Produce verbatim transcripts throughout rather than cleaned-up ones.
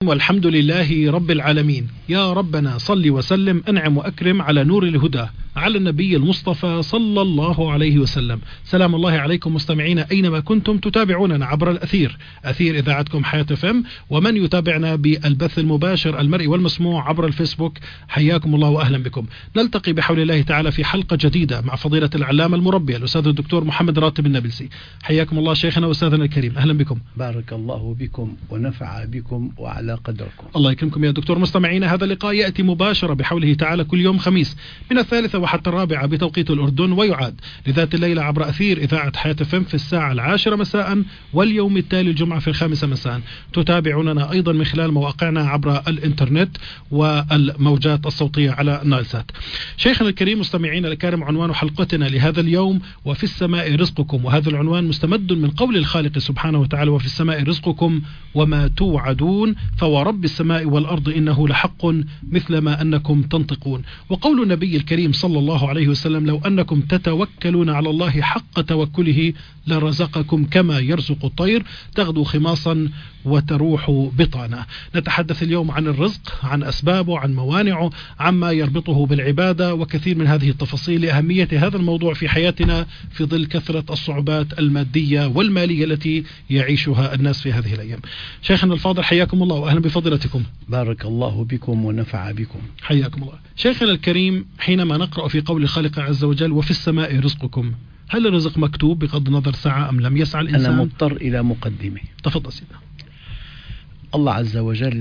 الرحيم، والحمد لله رب العالمين. يا ربنا صل وسلم أنعم وأكرم على نور الهدى على النبي المصطفى صلى الله عليه وسلم. سلام الله عليكم مستمعين أينما كنتم تتابعوننا عبر الأثير، أثير إذاعتكم حياة اف ام، ومن يتابعنا بالبث المباشر المرئي والمسموع عبر الفيسبوك، حياكم الله وأهلا بكم. نلتقي بحول الله تعالى في حلقة جديدة مع فضيلة العلامة المربي الأستاذ الدكتور محمد راتب النابلسي. حياكم الله شيخنا وأستاذنا الكريم، أهلا بكم. بارك الله بكم ونفع بكم وعلى قدركم. الله يكرمكم يا دكتور. مستمعينا، هذا اللقاء يأتي مباشرة بحوله تعالى كل يوم خميس من الثالثة وحتى الرابعة بتوقيت الأردن، ويعاد لذات الليلة عبر أثير إذاعة حياة اف ام في الساعة العاشرة مساء، واليوم التالي الجمعة في الخامسة مساء. تتابعوننا أيضا من خلال مواقعنا عبر الإنترنت والموجات الصوتية على نايلسات. شيخنا الكريم، مستمعينا الكرام، عنوان حلقتنا لهذا اليوم وفي السماء رزقكم، وهذا العنوان مستمد من قول الخالق سبحانه وتعالى: وفي السماء رزقكم وما توعدون فورب السماء والأرض إنه لحق مثل ما أنكم تنطقون. وقول النبي الكريم صلى الله عليه وسلم: لو أنكم تتوكلون على الله حق توكله لرزقكم كما يرزق الطير تغدو خماصا وتروح بطانا. نتحدث اليوم عن الرزق، عن أسبابه، عن موانعه، عما يربطه بالعبادة، وكثير من هذه التفاصيل لأهمية هذا الموضوع في حياتنا في ظل كثرة الصعوبات المادية والمالية التي يعيشها الناس في هذه الأيام. شيخنا الفاضل، حياكم الله وأهلا بفضيلتكم. بارك الله بكم ونفع بكم. حياكم الله. شيخنا الكريم، حينما نقرأ في قول الخالق عز وجل: وفي السماء رزقكم، هل الرزق مكتوب بغض النظر سعى أم لم يسعى الإنسان؟ أنا مضطر إلى مقدمة. تفضل سيدنا. الله عز وجل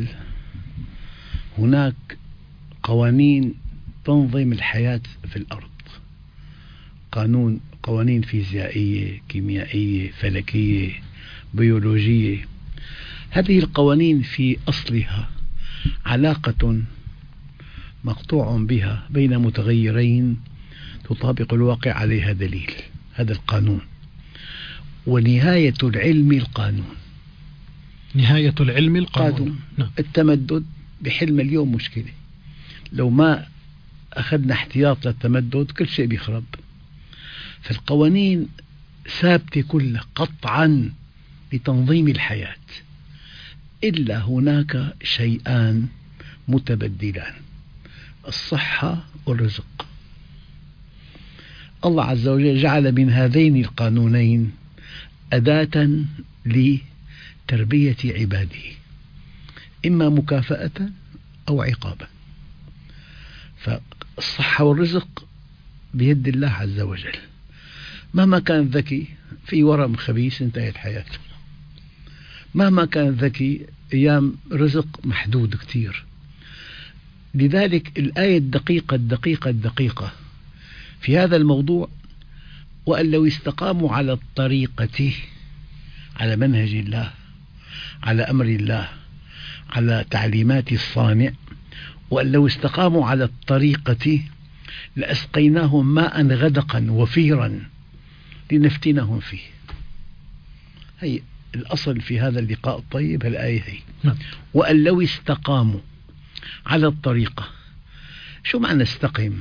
هناك قوانين تنظم الحياة في الأرض، قانون قوانين فيزيائية، كيميائية، فلكية، بيولوجية. هذه القوانين في أصلها علاقة مقطوع بها بين متغيرين تطابق الواقع عليها دليل، هذا القانون. ونهاية العلم القانون. نهاية العلم القانون. نعم. التمدد بحل مليون مشكلة، لو ما أخذنا احتياط للتمدد كل شيء بيخرب. فالقوانين ثابتة كلها قطعا لتنظيم الحياة، إلا هناك شيئان متبدلان: الصحة والرزق. الله عز وجل جعل من هذين القانونين أداة لتربية عباده، إما مكافأة أو عقابا. فالصحة والرزق بيد الله عز وجل. مهما كان ذكي في ورم خبيث انتهت حياته، مهما كان ذكي أيام رزق محدود كتير. لذلك الآية الدقيقة الدقيقة الدقيقة في هذا الموضوع: وأن لو استقاموا على الطريقة، على منهج الله، على أمر الله، على تعليمات الصانع، وأن لو استقاموا على الطريقة لأسقيناهم ماء غدقا وفيرا لنفتنهم فيه. هي الأصل في هذا اللقاء الطيب، الآية هي: وأن لو استقاموا على الطريقة. شو معنى استقم؟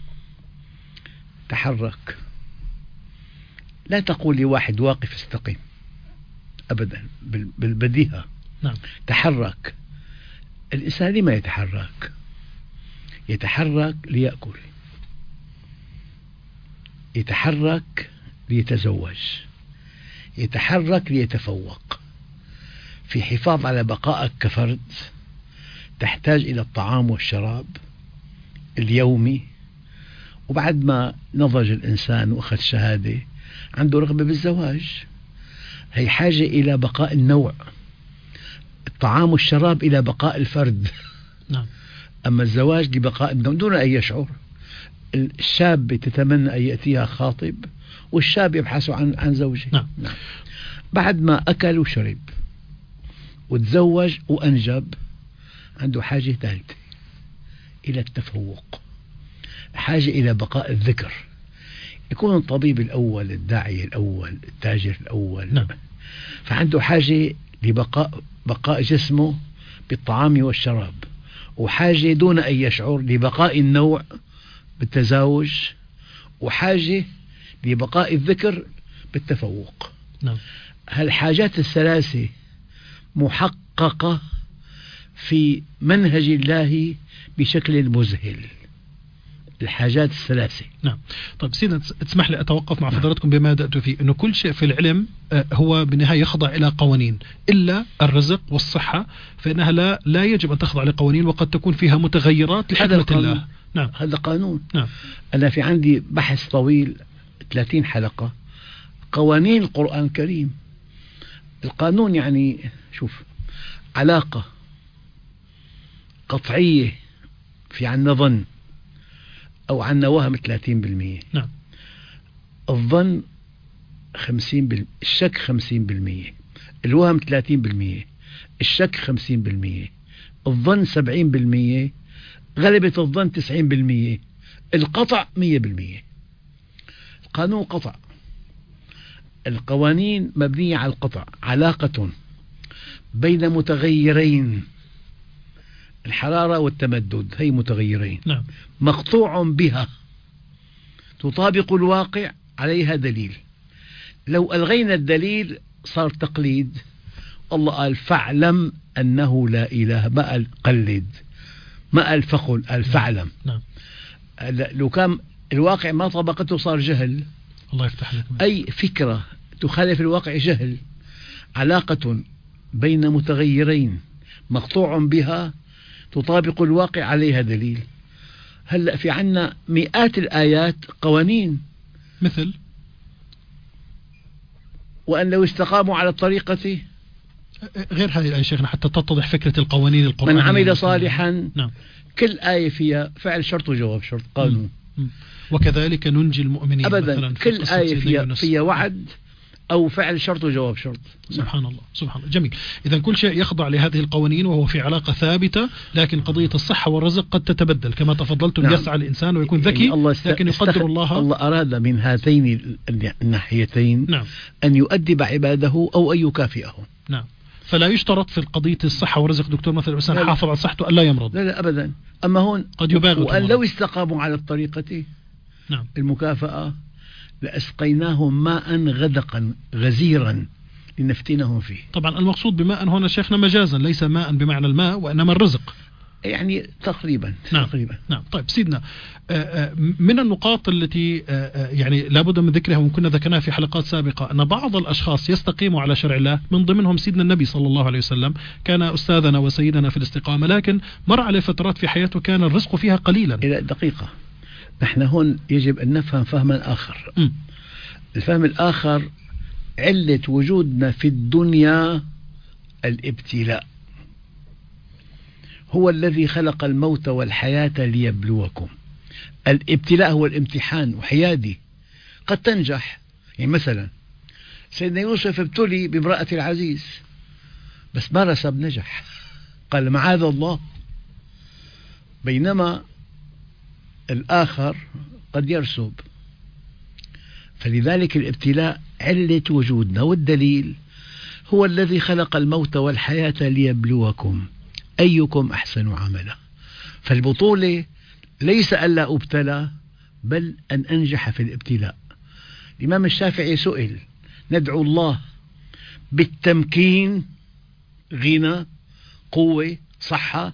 تحرك. لا تقول لواحد واقف استقم أبدا، بالبديهة. نعم. تحرك. الإنسان لما يتحرك؟ يتحرك ليأكل، يتحرك ليتزوج، يتحرك ليتفوق. في حفاظ على بقائك كفرد تحتاج إلى الطعام والشراب اليومي، وبعد ما نضج الإنسان وأخذ شهادة عنده رغبة بالزواج، هي حاجة إلى بقاء النوع. الطعام والشراب إلى بقاء الفرد. نعم. أما الزواج لبقاء النوع دون أن يشعر. الشاب تتمنى أن يأتيها خاطب، والشاب يبحث عن عن زوجه. نعم. نعم. بعد ما أكل وشرب وتزوج وأنجب عنده حاجة ثالثة إلى التفوق، حاجة إلى بقاء الذكر. يكون الطبيب الأول، الداعية الأول، التاجر الأول. نعم. فعنده حاجة لبقاء بقاء جسمه بالطعام والشراب، وحاجة دون أن يشعر لبقاء النوع بالتزاوج، وحاجة لبقاء الذكر بالتفوق. نعم. هالحاجات الثلاثة محققة في منهج الله بشكل مذهل، الحاجات الثلاثة. نعم. طيب سيدنا تسمح لي أتوقف مع فضلاتكم بما بدأت فيه، أنه كل شيء في العلم هو بالنهاية يخضع إلى قوانين إلا الرزق والصحة، فإنها لا لا يجب أن تخضع لقوانين، وقد تكون فيها متغيرات لحكمة الله. نعم. هذا قانون. نعم. أنا في عندي بحث طويل ثلاثين حلقة قوانين القرآن الكريم. القانون يعني شوف، علاقة قطعية في عنا ظن أو عنا وهم ثلاثين بالمئة. نعم. الظن خمسين بالمئة، الشك خمسين بالمئة، الوهم ثلاثين بالمئة، الشك خمسين بالمئة، الظن سبعين بالمئة، غلبة الظن تسعين بالمئة، القطع مية بالمئة. القانون قطع، القوانين مبنية على القطع، علاقة بين متغيرين، الحرارة والتمدد هي متغيرين. نعم. مقطوع بها، تطابق الواقع، عليها دليل. لو ألغينا الدليل صار تقليد. الله قال فاعلم أنه لا إله، ما قال قلد، ما قال فقل، قال فاعلم. نعم. لو كان الواقع ما طبقته صار جهل. الله يفتح لك. أي فكرة تخالف الواقع جهل. علاقة بين متغيرين مقطوع بها، تطابق الواقع، عليها دليل. هلأ في عنا مئات الآيات قوانين، مثل وأن لو استقاموا على الطريقة، غير هذه الآية شيخنا حتى تتضح فكرة القوانين القرآنية. من عمل صالحا. نعم. كل آية فيها فعل شرط وجواب شرط، قانون. م. م. وكذلك ننجي المؤمنين أبدا مثلا. كل آية فيها, فيها وعد أو فعل شرط وجواب شرط. سبحان الله سبحان الله. جميل. إذا كل شيء يخضع لهذه القوانين وهو في علاقة ثابتة، لكن قضية الصحة والرزق قد تتبدل كما تفضلتم. نعم. يسعى الإنسان ويكون ذكي، يعني الله لكن يقدر الله الله أراد من هاتين الناحيتين. نعم. أن يؤدب عباده أو أن يكافئهم. نعم. فلا يشترط في قضية الصحة والرزق دكتور مثلا الإنسان حافظ على صحته ألا يمرض. لا لا أبدا. أما هون قد يبالغ. وأن لو استقاموا على الطريقة. نعم. المكافأة لأسقيناهم ماء غدقا غزيرا لنفتنهم فيه. طبعا المقصود بماء هنا شيخنا مجازا، ليس ماء بمعنى الماء وإنما الرزق، يعني تقريبا. نعم. تقريبا. نعم. طيب سيدنا، من النقاط التي يعني لابد من ذكرها وإن كنا ذكرناها في حلقات سابقة، أن بعض الأشخاص يستقيموا على شرع الله، من ضمنهم سيدنا النبي صلى الله عليه وسلم، كان أستاذنا وسيدنا في الاستقامة، لكن مر عليه فترات في حياته كان الرزق فيها قليلا. إلى دقيقة، نحن هون يجب أن نفهم فهما آخر. م. الفهم الآخر، علة وجودنا في الدنيا الابتلاء، هو الذي خلق الموت والحياة ليبلوكم. الابتلاء هو الامتحان وحيادي، قد تنجح. يعني مثلا سيدنا يوسف ابتلي بامرأة العزيز بس ما رسب، نجح، قال معاذ الله. بينما الآخر قد يرسب. فلذلك الابتلاء علة وجودنا، والدليل هو الذي خلق الموت والحياة ليبلوكم أيكم أحسن عملا. فالبطولة ليس ألا أبتلى، بل أن أنجح في الابتلاء. الإمام الشافعي سئل: ندعو الله بالتمكين، غنى، قوة، صحة،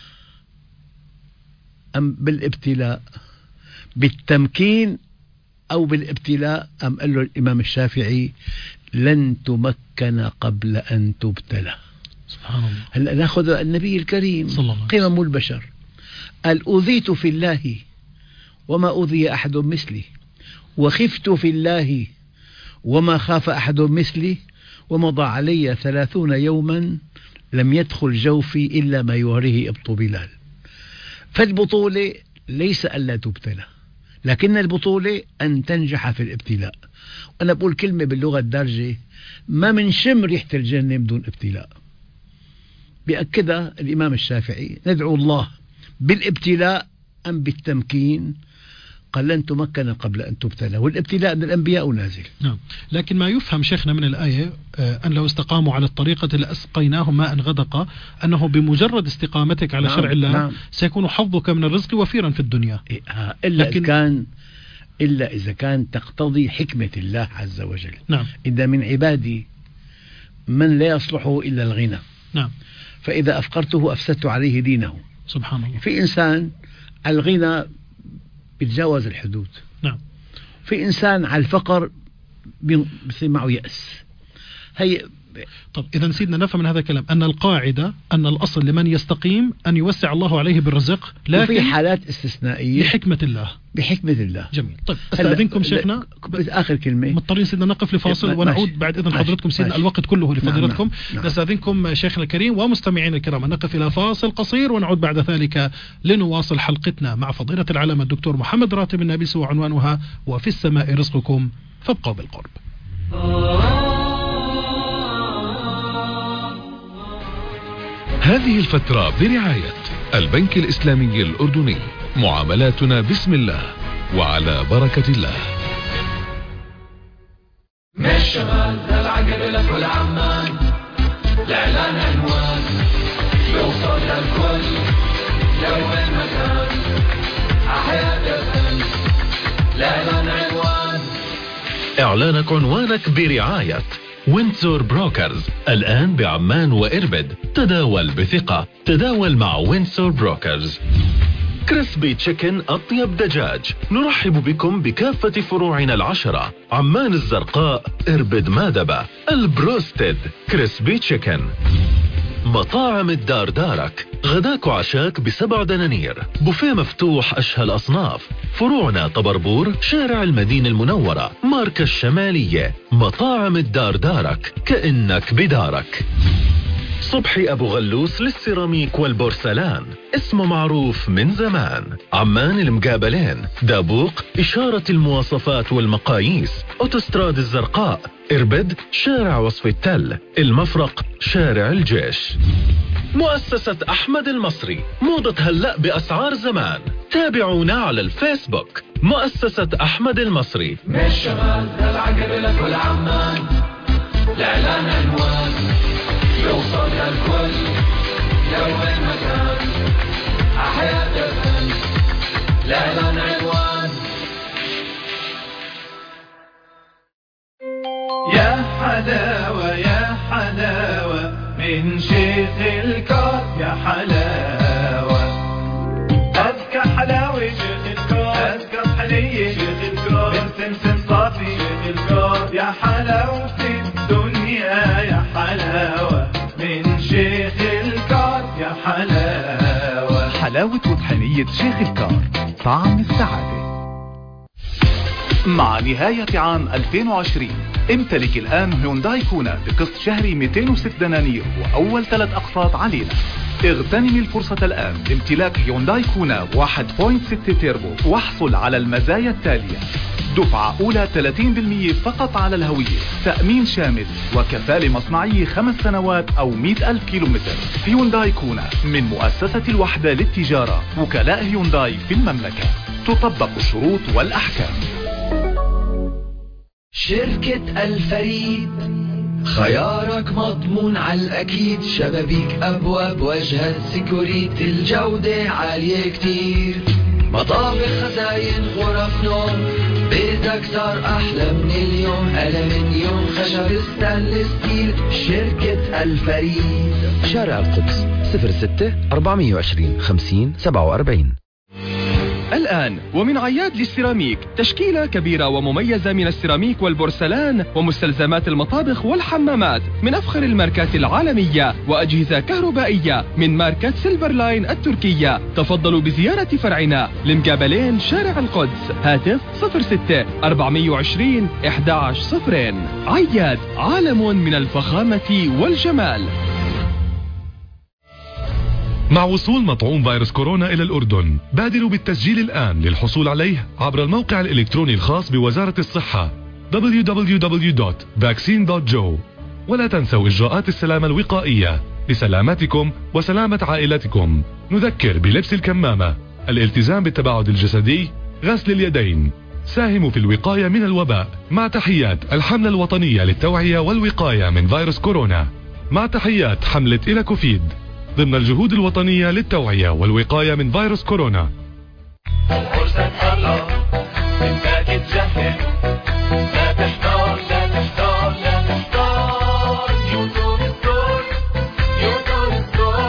أم بالابتلاء؟ بالتمكين أو بالابتلاء؟ أم قال له الإمام الشافعي: لن تمكن قبل أن تبتلى. سبحان الله. هلأ نأخذ النبي الكريم قمم البشر، قال: أوذيت في الله وما أوذي أحد مثلي، وخفت في الله وما خاف أحد مثلي، ومضى علي ثلاثون يوما لم يدخل جوفي إلا ما يواريه إبط بلال. فالبطولة ليس ألا تبتلى، لكن البطولة أن تنجح في الابتلاء. وأنا بقول كلمة باللغة الدارجة: ما من شم ريحة الجنة بدون ابتلاء. بأكدها الإمام الشافعي: ندعو الله بالابتلاء أم بالتمكين؟ قال: لن تمكن قبل أن تبتلى، والابتلاء من الأنبياء نازل. نعم. لكن ما يفهم شيخنا من الآية أن لو استقاموا على الطريقة لأسقيناهم ماء غدقا، أنه بمجرد استقامتك على نعم. شرع الله نعم. سيكون حظك من الرزق وفيرا في الدنيا. إلا لكن... إذا كان إلا إذا كان تقتضي حكمة الله عز وجل. نعم. إذا من عبادي من لا يصلحه إلا الغنى، نعم، فإذا أفقرته أفسدت عليه دينه. سبحان الله. في إنسان على الغنى بيتجاوز الحدود. نعم. في إنسان على الفقر بيصير معه يأس. هي طب إذا سيدنا نفهم من هذا الكلام أن القاعدة أن الأصل لمن يستقيم أن يوسع الله عليه بالرزق، لكن في حالات استثنائية بحكمة الله. بحكمة الله. جميل. طيب استأذنكم شيخنا آخر كلمة، مضطرين سيدنا نقف لفاصل ونعود بعد إذن حضرتكم سيدنا. الوقت كله لفضيلتكم. نعم. نعم. نستأذنكم شيخنا الكريم ومستمعين الكرام، نقف إلى فاصل قصير ونعود بعد ذلك لنواصل حلقتنا مع فضيلة العلامة الدكتور محمد راتب النابلسي وعنوانها وفي السماء رزقكم فابقوا بالقرب. هذه الفترة برعاية البنك الإسلامي الأردني، معاملاتنا بسم الله وعلى بركة الله. من الشمال للعقل لكل عمان، الإعلان عنوان يوصل للكل لو المكان، أحياء الفن الإعلان عنوان. إعلانك عنوانك برعاية وينسور بروكرز، الآن بعمان وإربد. تداول بثقة، تداول مع وينسور بروكرز. كريسبي تشيكن، أطيب دجاج. نرحب بكم بكافة فروعنا العشرة: عمان الزرقاء، إربد مادبة، البروستد، كريسبي تشيكن. مطاعم الدار دارك، غداك وعشاك بسبع دنانير، بوفيه مفتوح أشهى الأصناف. فروعنا طبربور، شارع المدينة المنورة، ماركة الشمالية. مطاعم الدار دارك، كأنك بدارك. صبحي أبو غلوس للسيراميك والبورسلان، اسمه معروف من زمان. عمان المقابلين، دابوق إشارة المواصفات والمقاييس، أوتوستراد الزرقاء. إربد شارع وصف التل، المفرق شارع الجيش. مؤسسة أحمد المصري، موضة هلأ بأسعار زمان. تابعونا على الفيسبوك مؤسسة أحمد المصري. من الشمال للعقل لكل عمان، الإعلان عنوان يوصل للكل لو المكان، أحياء الفن الإعلان عنوان. يا حلاوة يا حلاوة من شيخ الكار، يا حلاوة أذكى حلاوة شيخ الكار، أذكى صحنية شيخ الكار، من سمسم صافي شيخ الكار. يا حلاوة في الدنيا يا حلاوة من شيخ الكار، يا حلاوة. حلاوة وطحنية شيخ الكار، طعم السعادة. مع نهاية عام ألفين وعشرين امتلك الآن هيونداي كونا بقسط شهري مئتين وستة دنانير وأول ثلاث أقساط علينا. اغتنم الفرصة الآن لامتلاك هيونداي كونا واحد فاصلة ستة تيربو، واحصل على المزايا التالية: دفعة أولى ثلاثين بالمئة فقط على الهوية، تأمين شامل، وكفالة مصنعية خمس سنوات أو مئة ألف كيلومتر. هيونداي كونا من مؤسسة الوحدة للتجارة، وكلاء هيونداي في المملكة. تطبق الشروط والأحكام. شركة الفريد، خيارك مضمون على الأكيد. شبابيك أبواب واجهة سيكوريتي، الجودة عالية كتير. مطابخ خزاين غرف نوم، بيتك صار أحلى من اليوم. ألمنيوم خشب ستانلس ستيل، شركة الفريد. شارع القدس صفر ستة أربعمئة وعشرين خمسين سبعة وأربعين. الآن ومن عياد للسيراميك، تشكيلة كبيرة ومميزة من السيراميك والبورسلان ومستلزمات المطابخ والحمامات من أفخر الماركات العالمية، وأجهزة كهربائية من ماركة سيلفر لاين التركية. تفضلوا بزيارة فرعنا لمقابلين شارع القدس. هاتف صفر ستة أربعمئة وعشرين أحد عشر صفرين. عياد، عالم من الفخامة والجمال. مع وصول مطعوم فيروس كورونا إلى الأردن، بادروا بالتسجيل الآن للحصول عليه عبر الموقع الإلكتروني الخاص بوزارة الصحة دبليو دبليو دبليو دوت فاكسين دوت جو. ولا تنسوا إجراءات السلامة الوقائية لسلامتكم وسلامة عائلتكم. نذكر بلبس الكمامة، الالتزام بالتباعد الجسدي، غسل اليدين. ساهموا في الوقاية من الوباء. مع تحيات الحملة الوطنية للتوعية والوقاية من فيروس كورونا. مع تحيات حملة إلى كوفيد ضمن الجهود الوطنية للتوعية والوقاية من فيروس كورونا. الفرصة تطلع انت تتجهز، لا تحتار لا تحتار لا تحتار. يوتيوب ستور، يوتيوب ستور.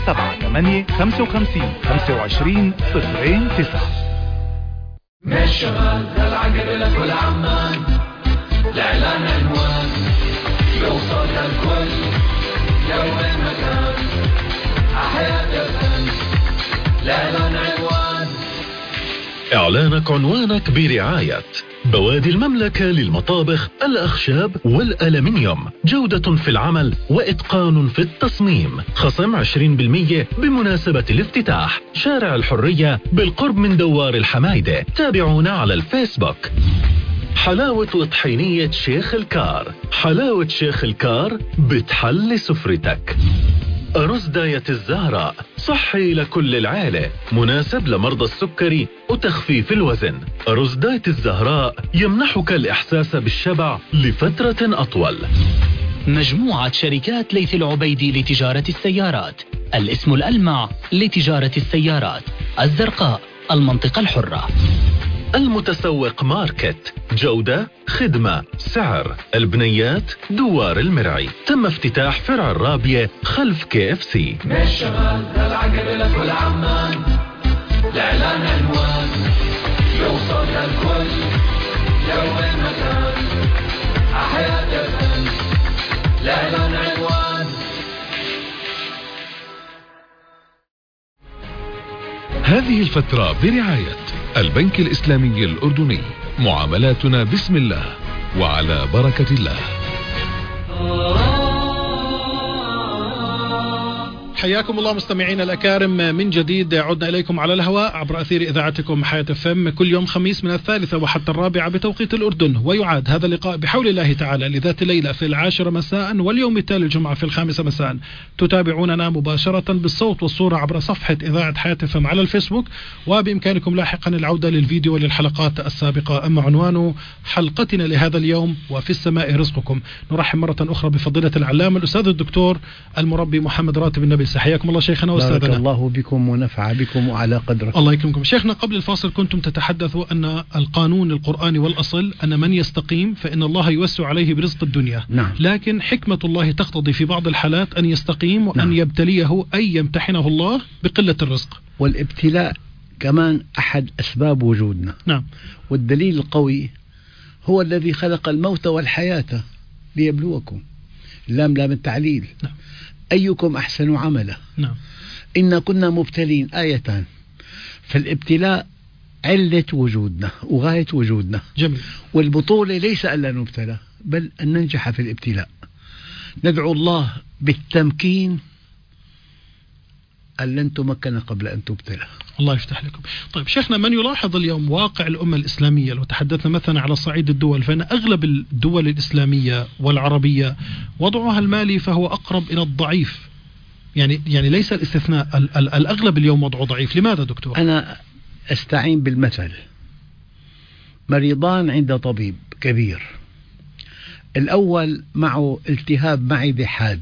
سبعة ثمانية خمسة وخمسين خمسة وعشرين صفرين تسعة. من الشمال للعقب لكل عمان، الإعلان عنوان يوصل للكل يوم مكان، حياة الفن الإعلان عنوان. إعلانك عنوانك برعاية بوادي المملكة للمطابخ، الأخشاب والألمنيوم، جودة في العمل وإتقان في التصميم، خصم عشرين بالمئة بمناسبة الافتتاح، شارع الحرية بالقرب من دوار الحمايدة. تابعونا على الفيسبوك. حلاوة وطحينية شيخ الكار، حلاوة شيخ الكار بتحل سفرتك. أرز داية الزهراء، صحي لكل العائلة، مناسب لمرضى السكري وتخفيف الوزن. أرز داية الزهراء يمنحك الإحساس بالشبع لفترة أطول. مجموعة شركات ليث العبيدي لتجارة السيارات، الاسم الألمع لتجارة السيارات، الزرقاء المنطقة الحرة. المتسوق ماركت، جودة، خدمة، سعر. البنيات، دوار المرعي. تم افتتاح فرع الرابية خلف كي اف سي. من الشمال للعقب لكل عمان، الإعلان عنوان يوصل للكل يوم مكان، حياة الفن الإعلان عنوان. هذه الفترة برعاية البنك الإسلامي الأردني. معاملاتنا بسم الله وعلى بركة الله. حياكم الله مستمعين الأكارم من جديد، عدنا إليكم على الهواء عبر أثير إذاعتكم حياة اف ام كل يوم خميس من الثالثة وحتى الرابعة بتوقيت الأردن، ويعاد هذا اللقاء بحول الله تعالى لذات الليلة في العاشرة مساء واليوم التالي الجمعة في الخامسة مساء. تتابعوننا مباشرة بالصوت والصورة عبر صفحة إذاعة حياة اف ام على الفيسبوك، وبإمكانكم لاحقا العودة للفيديو وللحلقات السابقة. أما عنوان حلقتنا لهذا اليوم وفي السماء رزقكم، نرحب مرة أخرى بفضيلة العلامة الأستاذ الدكتور المربي محمد راتب النبي. حياكم الله شيخنا واستاذنا. بارك الله بكم ونفع بكم وعلى قدركم. الله يكرمكم شيخنا. قبل الفاصل كنتم تتحدثوا أن القانون القرآني والأصل أن من يستقيم فإن الله يوسع عليه برزق الدنيا. نعم. لكن حكمة الله تقتضي في بعض الحالات أن يستقيم وأن نعم. يبتليه أي يمتحنه الله بقلة الرزق. والابتلاء كمان أحد أسباب وجودنا. نعم. والدليل القوي هو الذي خلق الموت والحياة ليبلوكم. لام لام التعليل. نعم. أيكم أحسن عملا. نعم. إن كنا مبتلين آيتان. فالابتلاء علة وجودنا وغاية وجودنا. جميل. والبطولة ليس ألا نبتلى بل أن ننجح في الابتلاء. ندعو الله بالتمكين أن لن تمكن قبل أن تبتلى. الله يفتح لكم. طيب شيخنا، من يلاحظ اليوم واقع الأمة الإسلامية، لو تحدثنا مثلا على صعيد الدول، فإن أغلب الدول الإسلامية والعربية وضعها المالي فهو أقرب إلى الضعيف، يعني يعني ليس الاستثناء، ال ال الأغلب اليوم وضعه ضعيف. لماذا دكتور؟ أنا أستعين بالمثل. مريضان عند طبيب كبير، الأول معه التهاب معدة حاد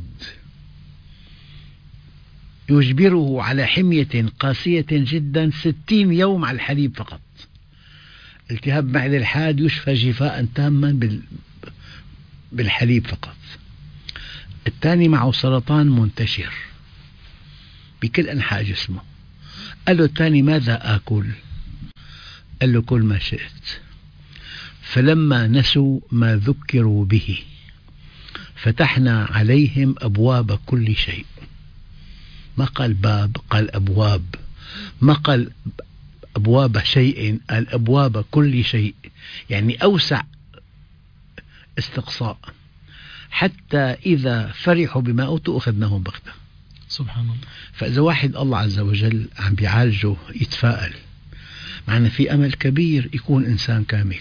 يجبره على حمية قاسية جدا ستين يوم على الحليب فقط. التهاب معدة الحاد يشفى شفاء تاما بالحليب فقط. الثاني معه سرطان منتشر بكل أنحاء جسمه. قال له الثاني ماذا آكل؟ قال له كل ما شئت. فلما نسوا ما ذكروا به فتحنا عليهم أبواب كل شيء. ما قال باب، قال أبواب. ما قال أبواب شيء، قال أبواب كل شيء، يعني أوسع استقصاء. حتى إذا فرحوا بما أوتوا أخذناهم بغتة. سبحان الله. فإذا واحد الله عز وجل عم بيعالجه يتفائل، معنا في أمل كبير يكون إنسان كامل.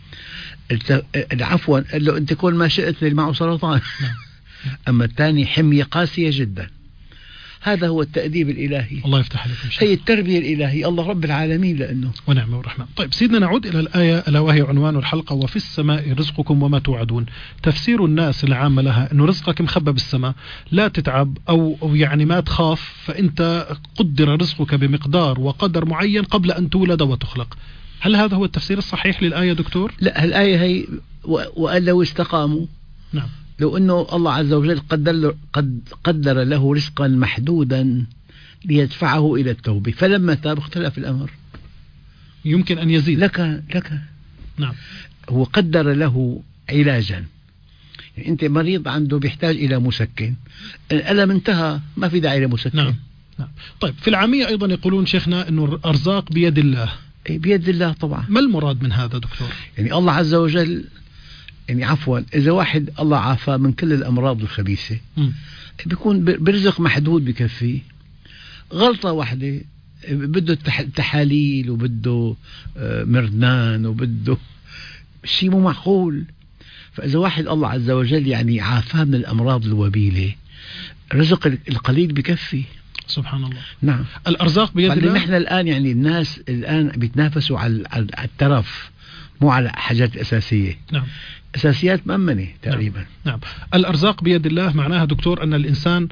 عفوا قال له أنت كل ما شئت اللي معه سرطان. أما الثاني حمية قاسية جدا. هذا هو التأديب الإلهي. الله يفتح عليكم. هي التربية الإلهية، الله رب العالمين لأنه ونعم ورحمة. طيب سيدنا، نعود إلى الآية ألا وهي عنوان الحلقة، وفي السماء رزقكم وما توعدون. تفسير الناس العامة لها أنه رزقك مخبى بالسماء، لا تتعب أو, أو يعني ما تخاف، فأنت قدر رزقك بمقدار وقدر معين قبل أن تولد وتخلق. هل هذا هو التفسير الصحيح للآية دكتور؟ لا، الآية هي وقال لو استقاموا. نعم. لو أنه الله عز وجل قدر له, قد قدر له رزقا محدودا ليدفعه إلى التوبة، فلما تاب اختلف الأمر، يمكن أن يزيد. لك لك نعم. هو قدر له علاجا، يعني أنت مريض عنده بيحتاج إلى مسكن، الألم انتهى ما في داعي لمسكن. نعم. نعم. طيب في العامية أيضا يقولون شيخنا أنه الأرزاق بيد الله. بيد الله طبعا. ما المراد من هذا دكتور؟ يعني الله عز وجل، يعني عفوا إذا واحد الله عافاه من كل الأمراض الخبيثة م. بيكون برزق محدود بكفيه، غلطة واحدة بده تحاليل وبده مردان وبده شيء مو معقول. فإذا واحد الله عز وجل يعني عافاه من الأمراض الوبيلة، رزق القليل بكفي. سبحان الله. نعم. الأرزاق بيد الله. نحن الآن يعني الناس الآن بيتنافسوا على الترف مو على حاجات أساسية. نعم. أساسيات مأمنة تقريبا. نعم. نعم. الأرزاق بيد الله معناها دكتور أن الإنسان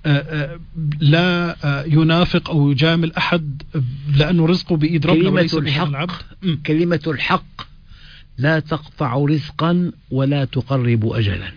لا ينافق أو يجامل أحد لأنه رزقه بإيد ربنا وليس بإيد العبد. كلمة الحق لا تقطع رزقا ولا تقرب أجلا.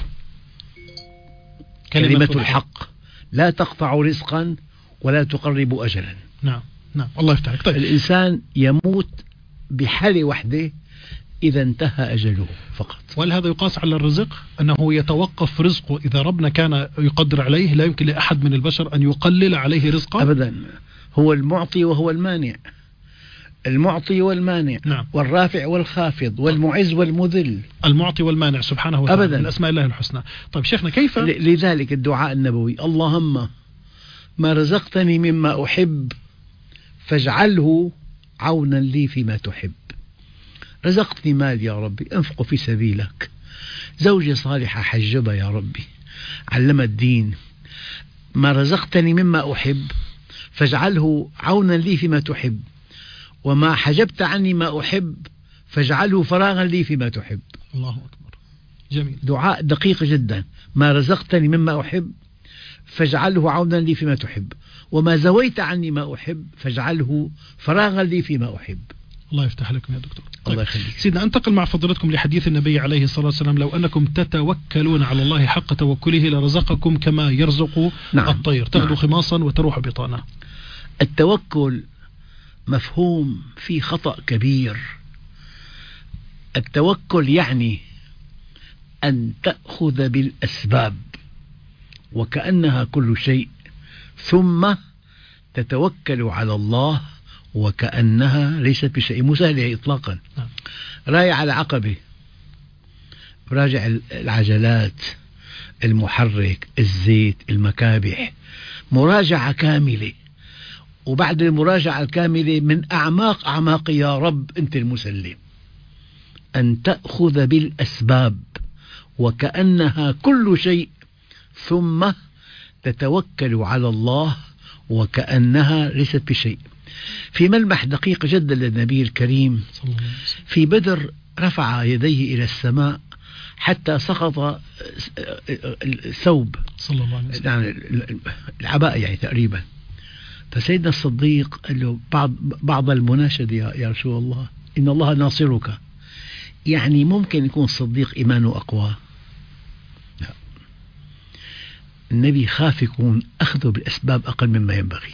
كلمة, كلمة الحق. الحق لا تقطع رزقا ولا تقرب أجلا. نعم. نعم. الله يفتحك. طيب. الإنسان يموت بحالة واحدة إذا انتهى أجله فقط. وهل هذا يقاس على الرزق أنه يتوقف رزقه إذا ربنا كان يقدر عليه؟ لا يمكن لأحد من البشر أن يقلل عليه رزقه أبدا. هو المعطي وهو المانع، المعطي والمانع. نعم. والرافع والخافض والمعز والمذل. المعطي والمانع سبحانه وتعالى أبدا. من أسماء الله الحسنى. طيب شيخنا كيف لذلك الدعاء النبوي اللهم ما رزقتني مما أحب فاجعله عونا لي فيما تحب. رزقتني مال يا ربي أنفقه في سبيلك، زوجة صالحة حجبها يا ربي، علم الدين. ما رزقتني مما أحب فاجعله عونا لي فيما تحب، وما حجبت عني ما أحب فاجعله فراغا لي فيما تحب. الله أكبر. جميل. دعاء دقيق جدا. ما رزقتني مما أحب فاجعله عونا لي فيما تحب، وما زويت عني ما أحب فاجعله فراغا لي فيما أحب. الله يفتح لكم يا دكتور. طيب. الله يخليك. سيدنا أنتقل مع فضلتكم لحديث النبي عليه الصلاة والسلام: لو أنكم تتوكلون على الله حق توكله لرزقكم كما يرزق نعم. الطير تغدو نعم. خماصا وتروح بطانا. التوكل مفهوم فيه خطأ كبير. التوكل يعني أن تأخذ بالأسباب وكأنها كل شيء، ثم تتوكل على الله وكأنها ليست بشيء. مسهلة إطلاقا. رايح على عقبة، راجع العجلات، المحرك، الزيت، المكابح، مراجعة كاملة، وبعد المراجعة الكاملة من أعماق أعماق يا رب أنت المسلم. أن تأخذ بالأسباب وكأنها كل شيء، ثم تتوكل على الله وكأنها ليست بشيء. في ملمح دقيق جدا للنبي الكريم في بدر رفع يديه إلى السماء حتى سقط الثوب صلى الله عليه وسلم، يعني العباءة يعني تقريبا. فسيدنا الصديق قال له بعض, بعض المناشدة يا رسول الله إن الله ناصرك. يعني ممكن يكون الصديق إيمانه أقوى. لا. النبي خاف يكون أخذه بالأسباب أقل مما ينبغي.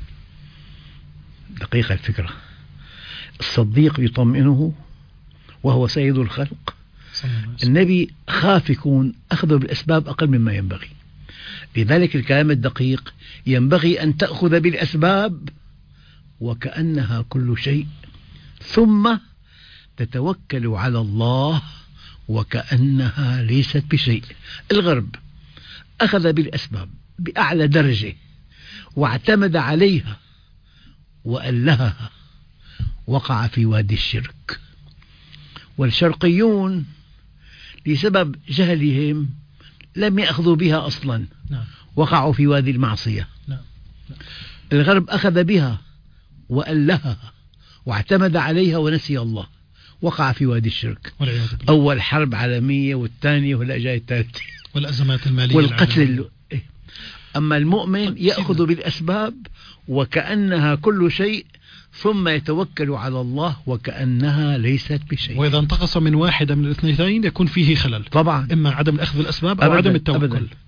دقيقة الفكرة. الصديق يطمئنه وهو سيد الخلق، النبي خاف يكون أخذه بالأسباب أقل مما ينبغي. لذلك الكلام الدقيق ينبغي أن تأخذ بالأسباب وكأنها كل شيء، ثم تتوكل على الله وكأنها ليست بشيء. الغرب أخذ بالأسباب بأعلى درجة واعتمد عليها وألهها، وقع في وادي الشرك. والشرقيون لسبب جهلهم لم يأخذوا بها أصلا، وقعوا في وادي المعصية. الغرب أخذ بها وألهها واعتمد عليها ونسي الله، وقع في وادي الشرك. أول حرب عالمية والثانية ولا جاي الثالثة، والأزمات المالية والقتل. أما المؤمن يأخذ بالأسباب وكأنها كل شيء، ثم يتوكل على الله وكأنها ليست بشيء. وإذا انتقص من واحدة من الاثنتين يكون فيه خلل طبعا، إما عدم الأخذ بالأسباب أو أبداً عدم التوكل. أبداً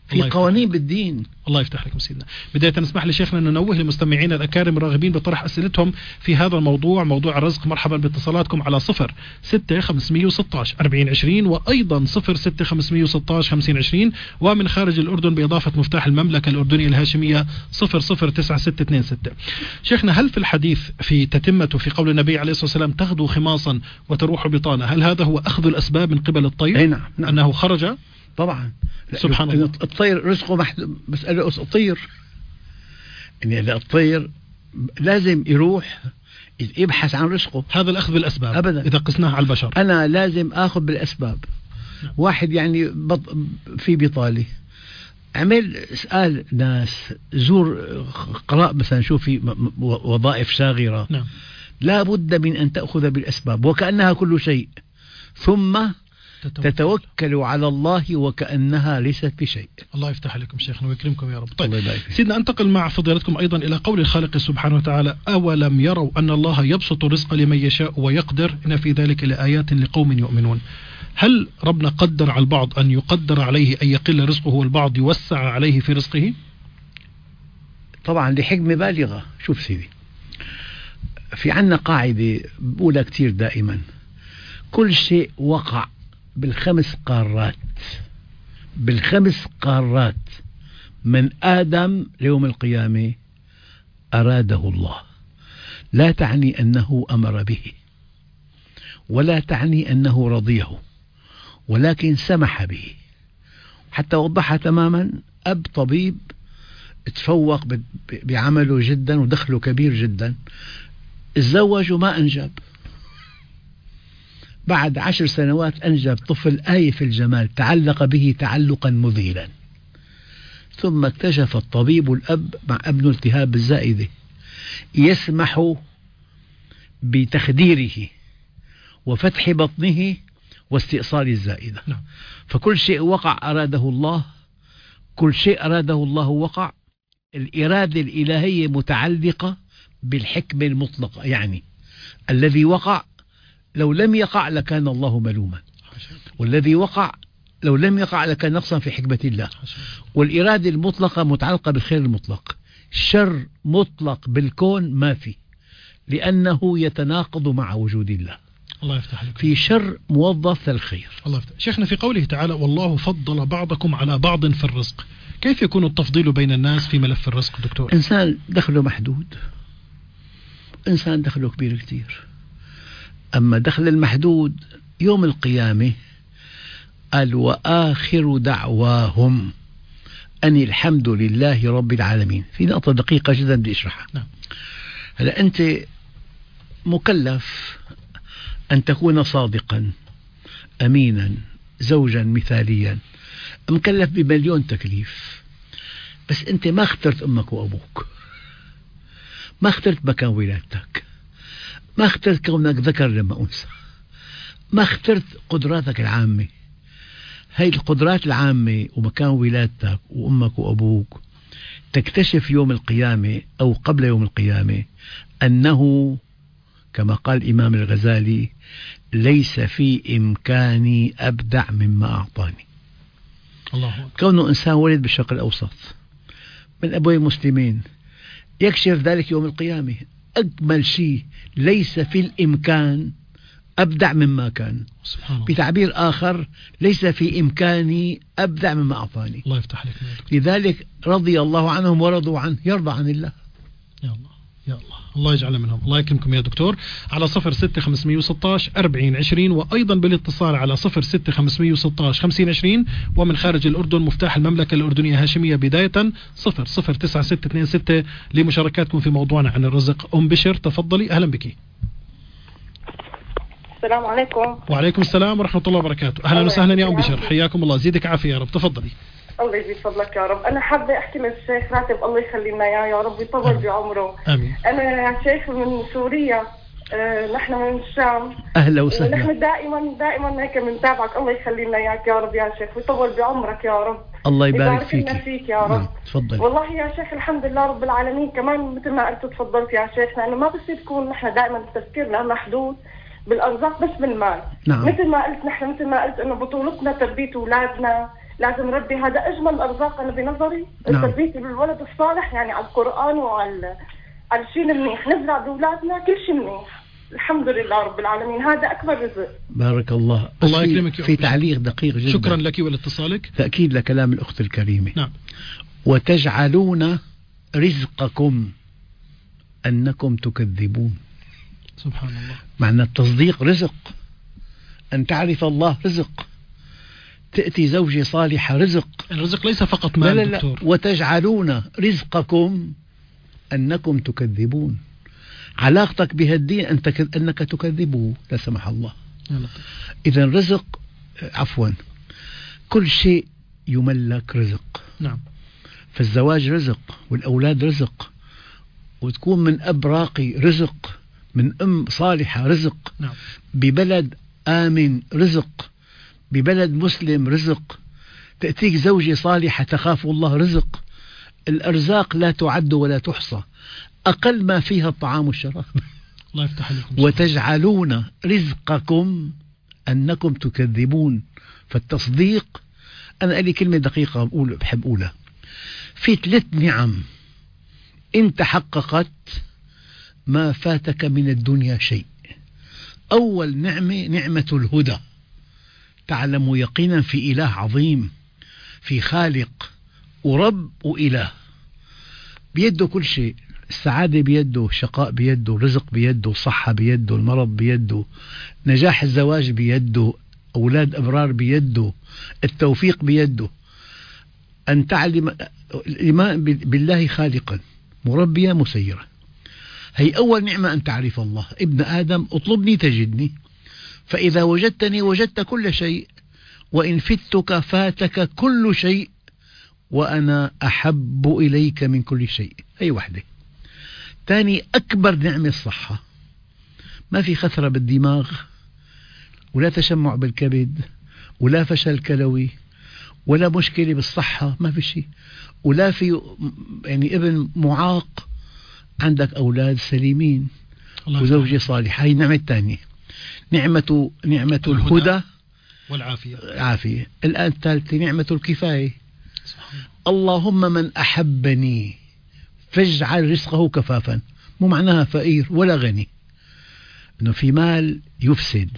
في قوانين بالدين. الله يفتح لكم سيدنا. بداية نسمح لشيخنا أن ننوه لمستمعينا الأكارم الراغبين بطرح أسئلتهم في هذا الموضوع، موضوع الرزق. مرحبا باتصالاتكم على صفر ستة خمسمية وستاش أربعين عشرين، وأيضا صفر ستة خمسمية وستاش خمسين عشرين، ومن خارج الأردن بإضافة مفتاح المملكة الأردنية الهاشمية صفر صفر تسعة ستة اثنين ستة. شيخنا، هل في الحديث في تتمته في قول النبي عليه الصلاة والسلام تغدو خماصا وتروح بطانة، هل هذا هو أخذ الأسباب من قبل الطير؟ نعم. نعم. أنه خرج طبعا. سبحان الله. الطير رزقه محدود، بس الطير يعني الطير لازم يروح يبحث عن رزقه. هذا الأخذ بالأسباب أبدا. إذا قسناه على البشر أنا لازم أخذ بالأسباب. نعم. واحد يعني بط... في بطالة، عمل اسأل ناس، زور قراء مثلا، شوف في وظائف شاغرة. نعم. لا بد من أن تأخذ بالأسباب وكأنها كل شيء، ثم تتوكل, تتوكل على الله وكأنها ليست بشيء. الله يفتح عليكم شيخنا ويكرمكم يا رب. طيب سيدنا، أنتقل مع فضيلتكم أيضا إلى قول الخالق سبحانه وتعالى: أولم يروا أن الله يبسط الرزق لمن يشاء ويقدر إن في ذلك لآيات لقوم يؤمنون. هل ربنا قدر على البعض أن يقدر عليه أن يقل رزقه والبعض يوسع عليه في رزقه؟ طبعا لحكمة بالغة. شوف سيدي، في عنا قاعدة بقولها كتير دائما: كل شيء وقع بالخمس قارات، بالخمس قارات من آدم ليوم القيامة أراده الله. لا تعني أنه أمر به، ولا تعني أنه رضيه، ولكن سمح به. حتى وضحها تماما، أب طبيب تفوق بعمله جدا ودخله كبير جدا، تزوج وما أنجب، بعد عشر سنوات أنجب طفل آية في الجمال تعلق به تعلقا مذهلا، ثم اكتشف الطبيب الأب مع ابنه التهاب الزائدة، يسمح بتخديره وفتح بطنه واستئصال الزائدة. نعم. فكل شيء وقع أراده الله، كل شيء أراده الله وقع. الإرادة الإلهية متعلقة بالحكمة المطلقة، يعني الذي وقع لو لم يقع لكان الله ملوما، والذي وقع لو لم يقع لكان نقصا في حكمة الله. والإرادة المطلقة متعلقة بالخير المطلق. شر مطلق بالكون ما في، لأنه يتناقض مع وجود الله. الله يفتح لك. في شر موظف للخير. الله يفتح. شيخنا، في قوله تعالى: والله فضل بعضكم على بعض في الرزق، كيف يكون التفضيل بين الناس في ملف الرزق دكتور؟ إنسان دخله محدود، إنسان دخله كبير كتير. أما دخل المحدود يوم القيامة قال: وآخر دعواهم أن الحمد لله رب العالمين. في نقطة دقيقة جدا بدي أشرحها. نعم. هلا أنت مكلف أن تكون صادقا أمينا زوجا مثاليا، مكلف بمليون تكليف، بس أنت ما اخترت أمك وأبوك، ما اخترت مكان ولادتك، ما اخترت كونك ذكر لما أنثى، ما اخترت قدراتك العامة. هاي القدرات العامة ومكان ولادتك وأمك وأبوك تكتشف يوم القيامة أو قبل يوم القيامة أنه كما قال الإمام الغزالي: ليس في إمكاني أبدع مما أعطاني. الله. كونه إنسان ولد بالشرق الأوسط من أبوين مسلمين يكشف ذلك يوم القيامة. أجمل شيء: ليس في الإمكان أبدع مما كان. بتعبير آخر: ليس في إمكاني أبدع مما أعطاني. الله يفتح لك. لذلك رضي الله عنهم ورضوا عنه، يرضى عن الله. يا الله يا الله، الله يجعل منهم. الله يكرمكم يا دكتور. على صفر ستة خمسمية وستاش أربعين عشرين، وأيضا بالاتصال على صفر ستة خمسمية وستاش خمسين عشرين، ومن خارج الأردن مفتاح المملكة الأردنية الهاشمية بداية صفر صفر تسعة ستة اثنين ستة لمشاركاتكم في موضوعنا عن الرزق. أم بشر تفضلي، أهلا بك. السلام عليكم. وعليكم السلام ورحمة الله وبركاته. أهلا وسهلا يا أم بشر، حياكم الله، زيدك عافية يا رب. تفضلي. الله يزيد فضلك يا رب. أنا حابة أحكي للشيخ راتب الله يخلي لنا إياه يا رب ويطول بعمره. آمين. أنا يا شيخ من سوريا، أه نحن من الشام. أهلا وسهلا. نحن دائما دائما هيك بنتابعك، الله يخلي لنا إياك يا رب يا شيخ ويطول بعمرك يا رب. الله يبارك فيك. فيك يا رب. تفضل. والله يا شيخ الحمد لله رب العالمين. كمان مثل ما قلت تفضلت يا شيخ، لأنه ما بصير تكون نحن دائما تفكيرنا محدود بالأرزاق بس بالمال. نعم. مثل ما قلت نحن مثل ما قلت إنه بطولتنا تربية أولادنا لازم ربي هذا أجمل الأرزاق أنا بنظري. نعم. تربيتي بالولد الصالح يعني على القرآن وعلى على الشيء المنيح، نزرع بأولادنا كل شيء منيح. الحمد لله رب العالمين، هذا أكبر رزق. بارك الله. الله في- يكرمك يا في أخت. تعليق دقيق جدا. شكرا لك ولاتصالك. تأكيد لكلام الأخت الكريمة. نعم. وتجعلون رزقكم أنكم تكذبون. سبحان الله. معنى التصديق رزق، أن تعرف الله رزق، تأتي زوجة صالحة رزق. الرزق ليس فقط لا مال لا لا. دكتور. وتجعلون رزقكم أنكم تكذبون. علاقتك بهالدين أنت أنك تكذبه لا سمح الله. إذا رزق، عفوا، كل شيء يملك رزق. نعم. فالزواج رزق، والأولاد رزق، وتكون من أب راقي رزق، من أم صالحة رزق. نعم. ببلد آمن رزق، ببلد مسلم رزق، تأتيك زوجة صالحة تخاف الله رزق. الأرزاق لا تعد ولا تحصى، أقل ما فيها الطعام والشراب. الله يفتح عليكم. وتجعلون رزقكم أنكم تكذبون. فالتصديق، أنا قال لي كلمة دقيقة بقول بحب أقولها. في ثلاث نعم إن تحققت ما فاتك من الدنيا شيء. أول نعمة نعمة الهدى، تعلم يقينا في إله عظيم، في خالق ورب وإله بيده كل شيء. السعادة بيده، الشقاء بيده، الرزق بيده، الصحة بيده، المرض بيده، نجاح الزواج بيده، أولاد أبرار بيده، التوفيق بيده. أن تعلم الإيمان بالله خالقا مربيا مسيرا، هي أول نعمة أن تعرف الله. ابن آدم اطلبني تجدني، فإذا وجدتني وجدت كل شيء، وإن فتك فاتك كل شيء، وأنا أحب إليك من كل شيء. هي وحدة. ثاني أكبر نعمة الصحة، ما في خثرة بالدماغ، ولا تشمع بالكبد، ولا فشل كلوي، ولا مشكلة بالصحة، ما في شيء. ولا في يعني ابن معاق، عندك أولاد سليمين وزوجة صالحة. هي النعمة الثانية، نعمة نعمة الهدى والعافية. عافية. الآن الثالثة نعمة الكفاية. اللهم من أحبني فاجعل رزقه كفافا. مو معناها فقير ولا غني، إنه في مال يفسد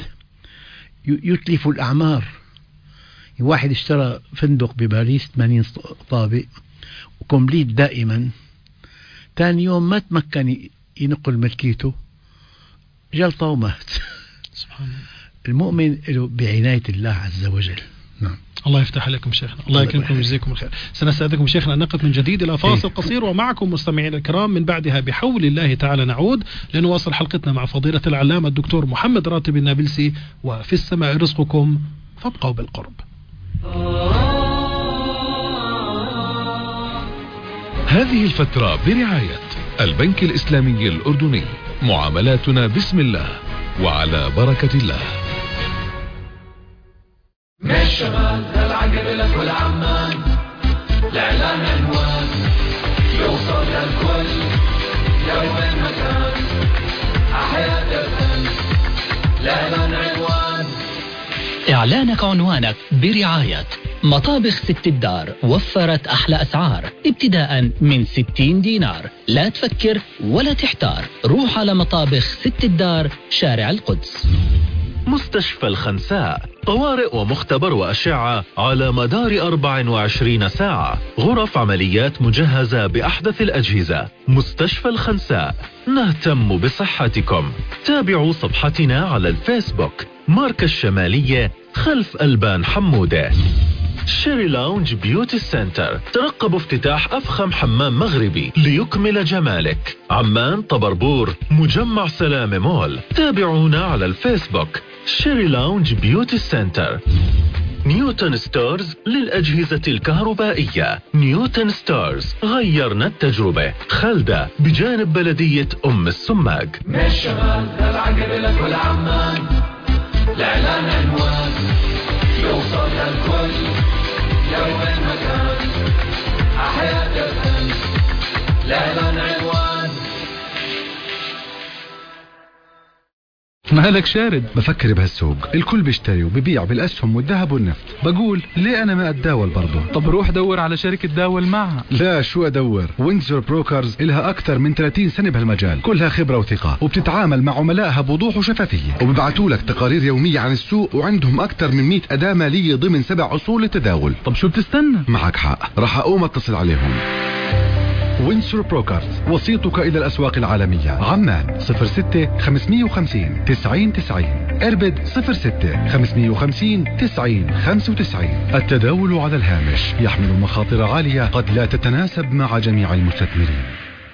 يتلف الأعمار. واحد اشترى فندق بباريس ثمانين طابق وكومبليت دائما، ثاني يوم ما تمكن ينقل ملكيته، جلطة ومات. سبحان الله. المؤمن له بعناية الله عز وجل. نعم. الله يفتح عليكم شيخنا، الله يكرمكم ويجزيكم الخير. سنستأذنكم شيخنا أن نقف من جديد إلى فاصل قصير، ومعكم مستمعين الكرام من بعدها بحول الله تعالى نعود لنواصل حلقتنا مع فضيلة العلامة الدكتور محمد راتب النابلسي، وفي السماء رزقكم فابقوا بالقرب. هذه الفترة برعاية البنك الإسلامي الأردني، معاملاتنا بسم الله وعلى بركة الله. من الشمال للعقب لكل عمان، الإعلان عنوان يوصل للكل، لو وين مكان أحياء الفن، الإعلان عنوان. إعلانك عنوانك برعاية مطابخ ست الدار، وفرت أحلى أسعار ابتداء من ستين دينار. لا تفكر ولا تحتار، روح على مطابخ ست الدار، شارع القدس. مستشفى الخنساء، طوارئ ومختبر وأشعة على مدار أربع وعشرين ساعة، غرف عمليات مجهزة بأحدث الأجهزة. مستشفى الخنساء، نهتم بصحتكم. تابعوا صفحتنا على الفيسبوك، ماركة الشمالية خلف ألبان حمودة. شيري لاونج بيوتي سنتر، ترقبوا افتتاح أفخم حمام مغربي ليكمل جمالك. عمان طبربور، مجمع سلامة مول. تابعونا على الفيسبوك، شيري لاونج بيوتي سنتر. نيوتن ستورز للأجهزة الكهربائية. نيوتن ستورز، غيرنا التجربة. خلدة بجانب بلدية أم السماق. من الشمال للعقب لكل عمان، الإعلان عنوان يوصل للكل، لو وين مكان أحياء الفن، الإعلان عنوان. مالك شارد؟ بفكر بهالسوق، الكل بيشتري وبيبيع بالأسهم والذهب والنفط، بقول ليه أنا ما أتداول برضه؟ طب روح دور على شركة داول معها. لا شو أدور، ويندزور بروكرز إلها أكثر من ثلاثين سنة بهالمجال، كلها خبرة وثقة، وبتتعامل مع عملائها بوضوح وشفافية، وببعتوا لك تقارير يومية عن السوق، وعندهم أكثر من مئة أداة مالية ضمن سبع أصول للتداول. طب شو بتستنى؟ معك حق، راح أقوم أتصل عليهم. ويندسور بروكرز، وسيطك إلى الأسواق العالمية. عمان صفر ستة خمسمية وخمسين تسعين تسعين، إربد صفر ستة خمسمية وخمسين تسعين خمسة وتسعين. التداول على الهامش يحمل مخاطر عالية قد لا تتناسب مع جميع المستثمرين.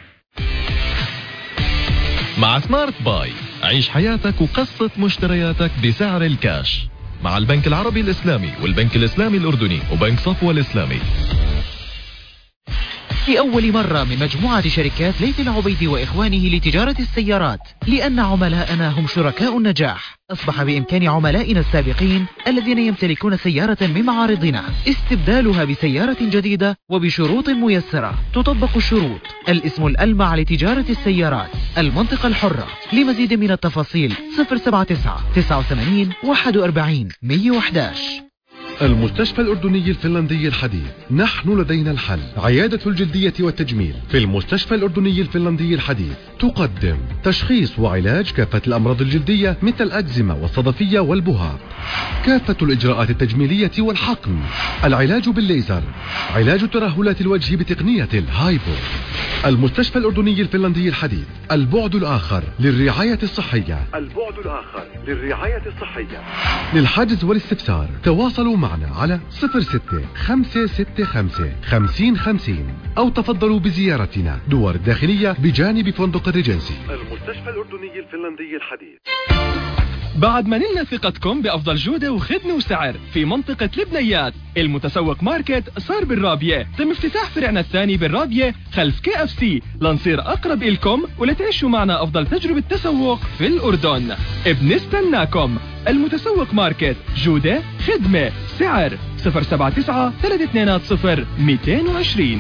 مع سمارت باي عيش حياتك وقصة مشترياتك بسعر الكاش مع البنك العربي الإسلامي والبنك الإسلامي الأردني وبنك صفوة الإسلامي. لأول مرة من مجموعة شركات ليث العبيدي وإخوانه لتجارة السيارات، لأن عملاءنا هم شركاء النجاح، أصبح بإمكان عملائنا السابقين الذين يمتلكون سيارة من معارضنا استبدالها بسيارة جديدة وبشروط ميسرة. تطبق الشروط. الاسم الألمع لتجارة السيارات، المنطقة الحرة. لمزيد من التفاصيل صفر سبعة تسعة تسعة وثمانين واحد وأربعين مية وأحد عشر. المستشفى الأردني الفنلندي الحديث، نحن لدينا الحل. عيادة الجلدية والتجميل في المستشفى الأردني الفنلندي الحديث تقدم تشخيص وعلاج كافة الأمراض الجلدية مثل الأكزيما والصدفية والبهاق، كافة الإجراءات التجميلية والحقن، العلاج بالليزر، علاج ترهلات الوجه بتقنية الهايبو. المستشفى الأردني الفنلندي الحديث، البعد الآخر للرعاية الصحية. البعد الآخر للرعاية الصحية. للحجز والاستفسار تواصلوا معنا على صفر ستة خمسة ستة خمسة خمسين خمسين أو تفضلوا بزيارتنا دوار الداخلية بجانب فندق الريجنسي. المستشفى الأردني الفنلندي الحديث. بعد ما نلنا ثقتكم بأفضل جودة وخدمة وسعر في منطقة البنيات، المتسوق ماركت صار بالرابية. تم افتتاح فرعنا الثاني بالرابية خلف كي اف سي لنصير أقرب إلكم ولتعيشوا معنا أفضل تجربة تسوق في الأردن. بنستناكم. المتسوق ماركت، جودة، خدمة، سعر. صفر سبعة تسعة ثلاثة اثنين صفر مئتين وعشرين.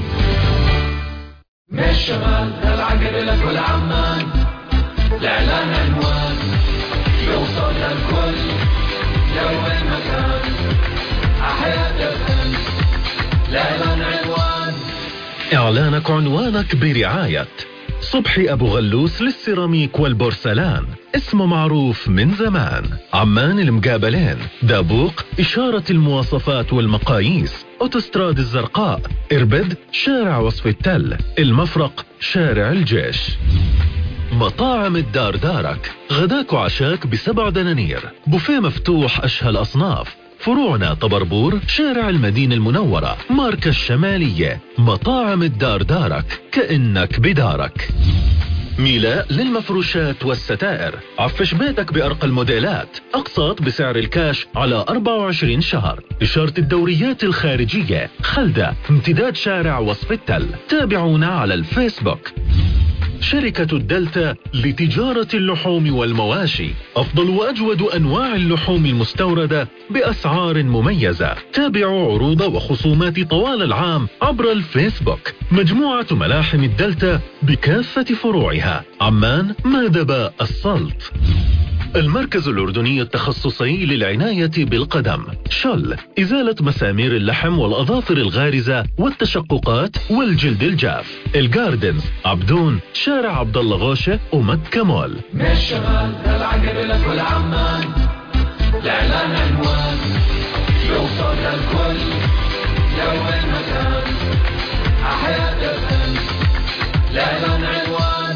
من الشمال للعقل لكل عمان، الإعلان عنوان يوصل للكل لو وين مكان. أحياء الفن الإعلان عنوان. إعلانك عنوانك برعاية صبحي أبو غلوس للسيراميك والبورسلان، اسمه معروف من زمان. عمان المقابلين، دابوق إشارة المواصفات والمقاييس، أوتوستراد الزرقاء، إربد شارع وصف التل، المفرق شارع الجيش. مطاعم الدار دارك، غداك وعشاك بسبع دنانير، بوفيه مفتوح أشهى الأصناف. فروعنا طبربور شارع المدينة المنورة، ماركة الشمالية. مطاعم الدار دارك، كأنك بدارك. ميلاء للمفروشات والستائر، عفش بيتك بأرقى الموديلات، أقساط بسعر الكاش على أربعة وعشرين شهر. إشارة الدوريات الخارجية، خلدة امتداد شارع وصف التل. تابعونا على الفيسبوك. شركة الدلتا لتجارة اللحوم والمواشي، أفضل وأجود أنواع اللحوم المستوردة بأسعار مميزة. تابعوا عروض وخصومات طوال العام عبر الفيسبوك. مجموعة ملاحم الدلتا بكافة فروعها، عمان، مادبة، السلط. المركز الأردني التخصصي للعناية بالقدم، شل، إزالة مسامير اللحم والأظافر الغارزة والتشققات والجلد الجاف. الجاردنز، عبدون، شارع عبد الله غوشة ومكة مول. من الشمال للعقل لكل عمان، الإعلان عنوان يوصل للكل لو وين مكان. أحياء الفن الإعلان عنوان.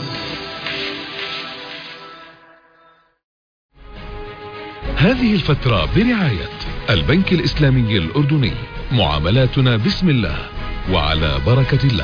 هذه الفترة برعاية البنك الإسلامي الأردني، معاملاتنا بسم الله وعلى بركة الله.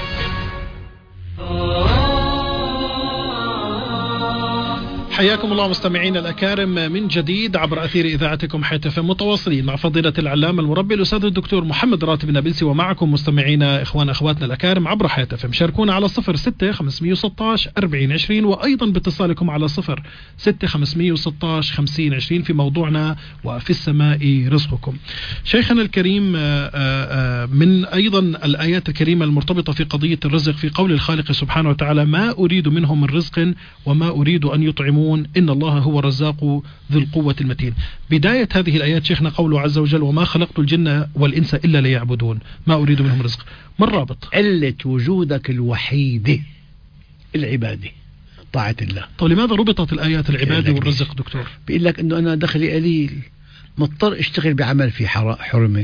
حياكم الله مستمعين الأكارم من جديد عبر أثير إذاعتكم حياة اف ام، متواصلين مع فضيلة العلامة المربي الأستاذ الدكتور محمد راتب النابلسي، ومعكم مستمعينا إخوان أخواتنا الأكارم عبر حياة اف ام. شاركونا على صفر ستة خمسمية وستاش أربعين عشرين، وأيضا باتصالكم على صفر ستة خمسمية وستاش خمسين عشرين في موضوعنا وفي السماء رزقكم. شيخنا الكريم، من أيضا الآيات الكريمة المرتبطة في قضية الرزق في قول الخالق سبحانه وتعالى: ما أريد منهم من رزق وما أريد أن يطعمون يعلمون إن الله هو الرزاق ذو القوة المتين. بداية هذه الآيات شيخنا قوله عز وجل وما خلقت الجن والإنس إلا ليعبدون ما أريد منهم رزق. ما الرابط؟ علة وجودك الوحيدة العبادة طاعة الله. طب لماذا ربطت الآيات العبادة والرزق دكتور؟ بيقول لك إنه أنا دخلي قليل مضطر اشتغل بعمل في حرمة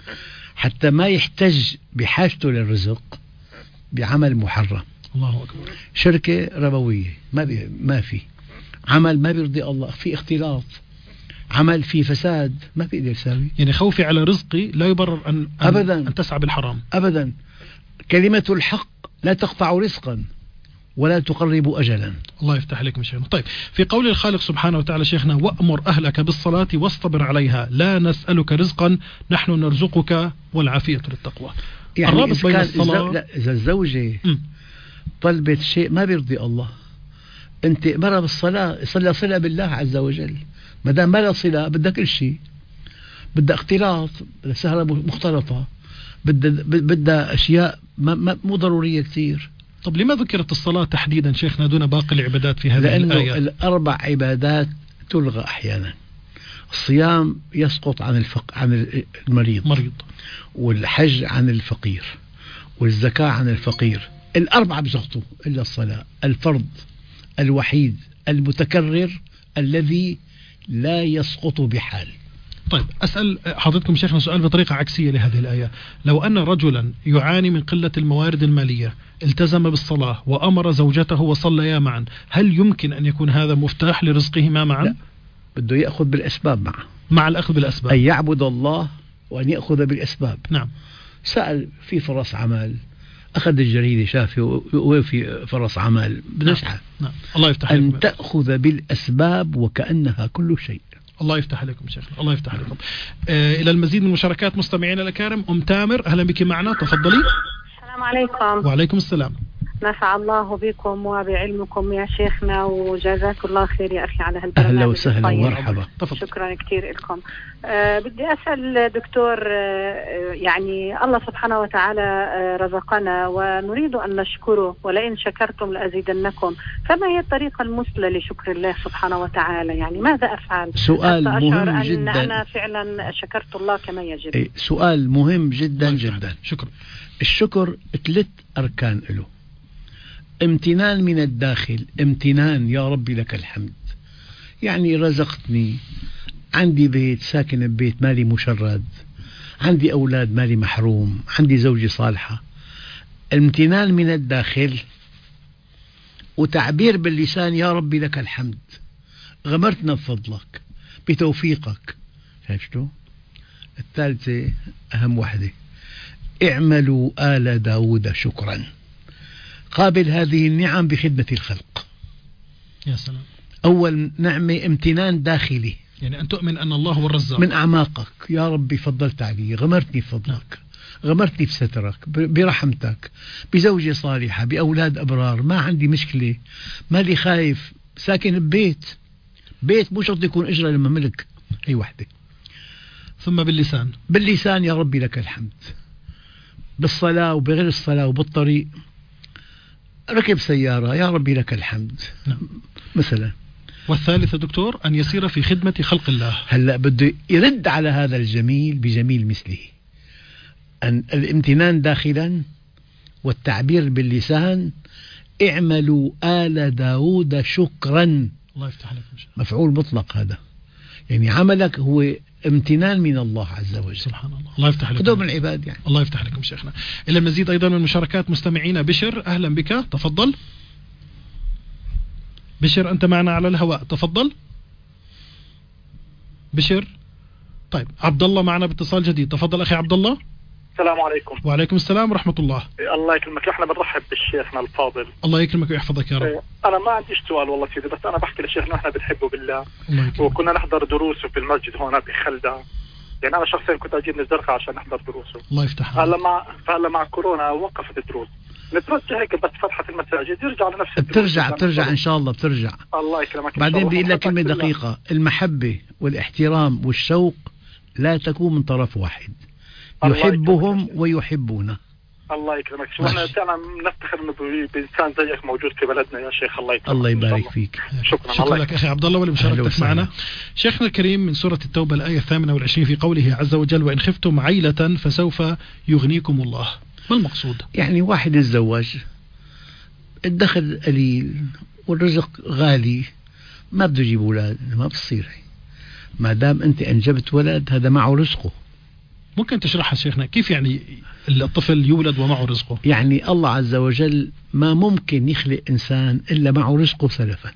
حتى ما يحتج بحاجته للرزق بعمل محرم. الله أكبر. شركة ربوية ما بي ما في عمل ما بيرضي الله، في اختلاط، عمل في فساد ما بيقدر يساوي. يعني خوفي على رزقي لا يبرر أن, أن أبدا أن تسعى بالحرام. أبدا. كلمة الحق لا تقطع رزقا ولا تقرب أجلا. الله يفتح عليكم شيخنا. طيب في قول الخالق سبحانه وتعالى شيخنا وأمر أهلك بالصلاة واصطبر عليها لا نسألك رزقا نحن نرزقك والعافية للتقوى. يعني الرابط بين الصلاة الزو... لا إذا الزوجة م. طلبت شيء ما بيرضي الله أنت مرة بالصلاة صلى صلة بالله عز وجل. ما دام ما لا صلة بدها كل شيء، بدها اختلاط، بدها سهرة مختلطة، بدها بدها أشياء ما... ما... مو ضرورية كثير. طب لما ذكرت الصلاة تحديدا شيخنا دون باقي العبادات في هذه لأنه الآية؟ الأربع عبادات تلغى أحيانا. الصيام يسقط عن الفق... عن المريض مريض. والحج عن الفقير، والزكاة عن الفقير. الأربعة بيسقطوا إلا الصلاة الفرض الوحيد المتكرر الذي لا يسقط بحال. طيب أسأل حضرتكم شيخنا سؤال بطريقة عكسية لهذه الآية. لو أن رجلا يعاني من قلة الموارد المالية التزم بالصلاة وأمر زوجته وصليا معا، هل يمكن أن يكون هذا مفتاح لرزقهما معا؟ لا، بده يأخذ بالأسباب معه. مع الأخذ بالأسباب. أن يعبد الله وأن يأخذ بالأسباب. نعم. سأل في فرص عمل، أخذ الجريدة شاف وفي فرص عمل بنسعى. نعم. نعم. الله يفتح أن عليكم. تأخذ بالأسباب وكأنها كل شيء. الله يفتح عليكم شيخنا. الله يفتح عليكم. آه إلى المزيد من مشاركات مستمعينا الأكارم. أم تامر أهلا بك معنا، تفضلي. السلام عليكم. وعليكم السلام. نفع الله بكم وبعلمكم يا شيخنا وجزاك الله خير يا أخي على هالبرنامج. أهلا وسهلا ومرحبا. شكرا كثير لكم. أه بدي أسأل دكتور، أه يعني الله سبحانه وتعالى أه رزقنا ونريد أن نشكره ولئن شكرتم لأزيدنكم، فما هي الطريقة المثلى لشكر الله سبحانه وتعالى؟ يعني ماذا أفعل سؤال مهم أن جدا. أنا فعلا شكرت الله كما يجب. اي سؤال مهم جدا جدا. شكرا. الشكر ثلاث أركان له. امتنان من الداخل، امتنان يا ربي لك الحمد، يعني رزقتني، عندي بيت ساكن ببيت مالي مشرد، عندي أولاد مالي محروم، عندي زوجي صالحة. امتنان من الداخل وتعبير باللسان يا ربي لك الحمد، غمرتنا بفضلك بتوفيقك. شايفتوا؟ الثالثة أهم وحدة، اعملوا آل داود شكرا، قابل هذه النعم بخدمة الخلق. يا سلام. أول نعمة امتنان داخلي، يعني أن تؤمن أن الله هو الرزاق من أعماقك. يا ربي فضلت علي، غمرتني بفضلك، غمرتني بسترك برحمتك، بزوجة صالحة، بأولاد أبرار، ما عندي مشكلة، مالي خايف، ساكن ببيت، بيت مو شرط يكون إجرة لما ملك. هي وحدة. ثم باللسان، باللسان يا ربي لك الحمد، بالصلاة وبغير الصلاة وبالطريق، ركب سيارة يا ربي لك الحمد. نعم. مثلا. والثالثة دكتور أن يسير في خدمة خلق الله. هلأ بده يرد على هذا الجميل بجميل مثله، أن الامتنان داخلا والتعبير باللسان، اعملوا آل داود شكرا. الله يفتح عليكم. مفعول مطلق هذا، يعني عملك هو امتنان من الله عز وجل. سبحان الله. الله يفتح عليكم. خذوا من العباد يعني. الله يفتح عليكم شيخنا. إلى المزيد أيضا من مشاركات مستمعينا. بشر أهلا بك، تفضل. بشر أنت معنا على الهواء، تفضل. بشر. طيب عبد الله معنا باتصال جديد، تفضل أخي عبد الله. السلام عليكم. وعليكم السلام ورحمة الله. الله يكرمك. احنا بنرحب بالشيخنا الفاضل. الله يكرمك ويحفظك يا رب. انا ما عنديش سؤال والله سيدي، بس انا بحكي لشيخنا احنا بنحبه بالله، وكنا نحضر دروسه في المسجد هون بخلدة. يعني انا شخصيا كنت اجي من الزرقاء عشان احضر دروسه. الله يفتح. هلا مع هلا مع كورونا وقفت الدروس، نترجى هيك بس فتحة المساجد يرجع لنفس الدروس. بترجع بترجع ان شاء الله بترجع. الله يكرمك. بعدين بيقول لك كلمة دقيقة، المحبة والاحترام والشوق لا تكون من طرف واحد، يحبهم ويحبونه. الله يكرمك. شو احنا فعلا نفتخر انه بانسان زيك موجود في بلدنا يا شيخ. الله يكرمك. الله يبارك فيك. شكرا. شكرا لك اخي عبد الله ولمشاركتك معنا. شيخنا الكريم، من سورة التوبة الآية الثامنة والعشرين في قوله عز وجل: وإن خفتم عيلة فسوف يغنيكم الله. ما المقصود؟ يعني واحد يتزوج، الدخل قليل والرزق غالي، ما بده يجيب أولاد، ما بتصير. ما دام أنت أنجبت ولد هذا معه رزقه. ممكن تشرحها شيخنا كيف يعني الطفل يولد ومعه رزقه؟ يعني الله عز وجل ما ممكن يخلق إنسان إلا معه رزقه سلفا.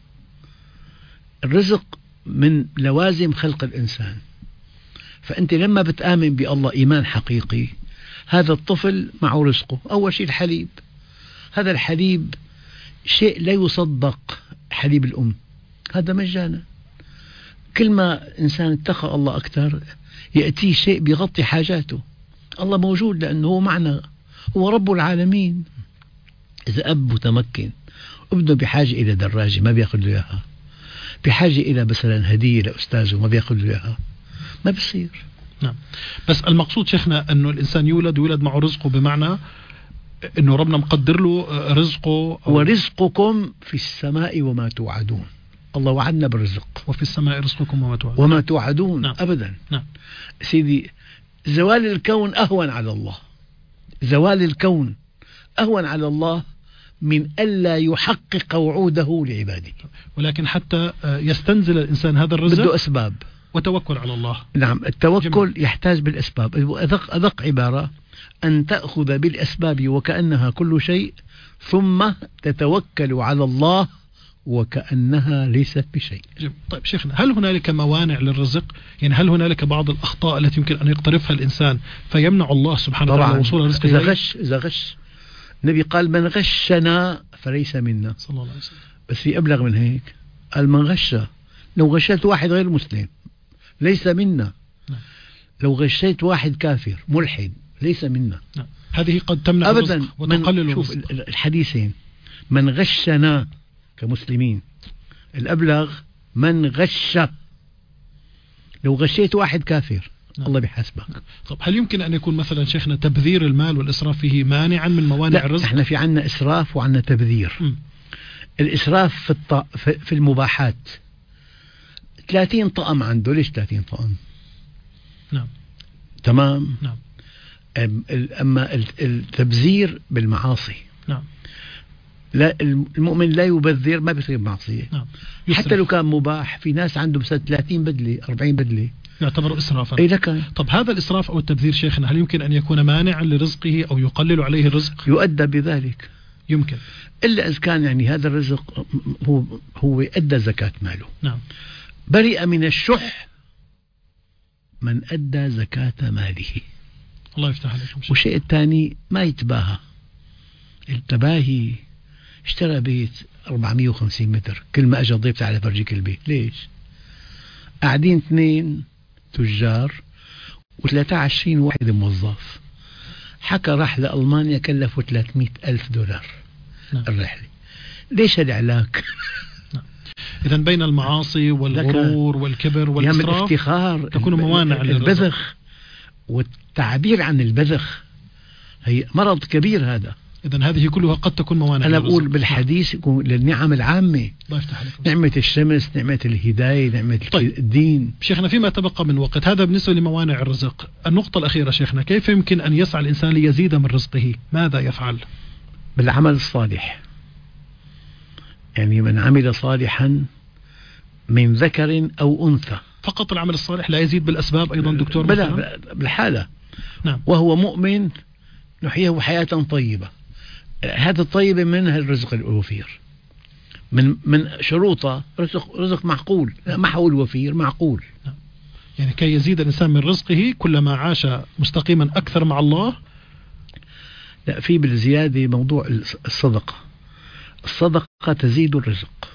الرزق من لوازم خلق الإنسان. فأنت لما بتآمن بالله إيمان حقيقي، هذا الطفل معه رزقه. أول شيء الحليب، هذا الحليب شيء لا يصدق، حليب الأم هذا مجانا. كل ما إنسان اتقى الله أكثر يأتيه شيء بيغطي حاجاته. الله موجود لأنه هو معنا، هو رب العالمين. إذا أب متمكن ابنه بحاجة إلى دراجة ما بياخذ له إياها، بحاجة إلى مثلا هدية لأستاذه ما بياخذ له إياها، ما بيصير. نعم. بس المقصود شيخنا أنه الإنسان يولد ويولد معه رزقه، بمعنى أنه ربنا مقدر له رزقه. ورزقكم في السماء وما توعدون. الله وعدنا بالرزق. وفي السماء رزقكم وما توعدون. وما توعدون. نعم. أبدا. نعم. سيدي، زوال الكون أهون على الله. زوال الكون أهون على الله من ألا يحقق وعوده لعباده. ولكن حتى يستنزل الإنسان هذا الرزق بده أسباب وتوكل على الله. نعم. التوكل جميل. يحتاج بالأسباب. أدق, أدق عبارة أن تأخذ بالأسباب وكأنها كل شيء، ثم تتوكل على الله وكأنها ليست بشيء. جميل. طيب شيخنا، هل هنالك موانع للرزق؟ يعني هل هنالك بعض الأخطاء التي يمكن أن يقترفها الإنسان فيمنع الله سبحانه وتعالى وصول الرزق إذا غش إذا غش النبي قال: من غشنا فليس منا. صلى الله عليه وسلم. بس في أبلغ من هيك، قال: من غش، لو غشيت واحد غير مسلم ليس منا. نعم. لو غشيت واحد كافر ملحد ليس منا. نعم. هذه قد تمنع أبدا الرزق وتقلل شوف الرزق. الحديثين: من غشنا كمسلمين، الأبلغ من غش. لو غشيت واحد كافر نعم. الله بيحاسبك. طب هل يمكن أن يكون مثلا شيخنا تبذير المال والإسراف فيه مانعا من موانع لا، الرزق؟ احنا في عنا إسراف وعنا تبذير. م. الإسراف في, الط... في المباحات. ثلاثين طقم عنده، ليش ثلاثين طقم؟ نعم. تمام. نعم. أما التبذير بالمعاصي. نعم. لا، المؤمن لا يبذر، ما بيصير معصية. نعم. حتى لو كان مباح. في ناس عنده بس ثلاثين بدلة أربعين بدلة يعتبر إسرافا. أي لك. طب هذا الإسراف أو التبذير شيخنا هل يمكن أن يكون مانعا لرزقه أو يقلل عليه الرزق؟ يؤدى بذلك. يمكن. إلا إذا كان يعني هذا الرزق هو هو أدى زكاة ماله. نعم. برئ من الشح من أدى زكاة ماله. الله يفتح عليكم. والشيء الثاني ما يتباهى. التباهي، اشترى بيت أربعمية وخمسين متر، كل ما أجى ضيف تعال فرجيك البيت. ليش؟ قاعدين اثنين تجار وثلاثة وعشرين واحد موظف. حكى راح لألمانيا كلفه ثلاثمئة ألف دولار. نعم. الرحلة. ليش هالعلاك؟ نعم. إذن بين المعاصي والغرور والكبر والإسراف الافتخار تكون موانع للرزق. البذخ والتعبير عن البذخ هي مرض كبير هذا. إذن هذه كلها قد تكون موانع. أنا بقول بالحديث يكون للنعم العامة. الله يفتح عليكم. نعمة الشمس، نعمة الهداية، نعمة طيب. الدين. شيخنا فيما تبقى من وقت، هذا بالنسبة لموانع الرزق. النقطة الأخيرة شيخنا، كيف يمكن أن يسعى الإنسان ليزيد من رزقه؟ ماذا يفعل؟ بالعمل الصالح. يعني من عمل صالحا من ذكر أو أنثى. فقط العمل الصالح لا يزيد بالأسباب أيضا دكتور؟ بلا بالحالة. نعم. وهو مؤمن نحييه حياة طيبة. هذا الطيبة منها الرزق الوفير. من من شروطه رزق رزق معقول، ما حول وفير، معقول. نعم. يعني كي يزيد الإنسان من رزقه كلما عاش مستقيما أكثر مع الله. لا، في بالزيادة موضوع الصدقة. الصدقة تزيد الرزق.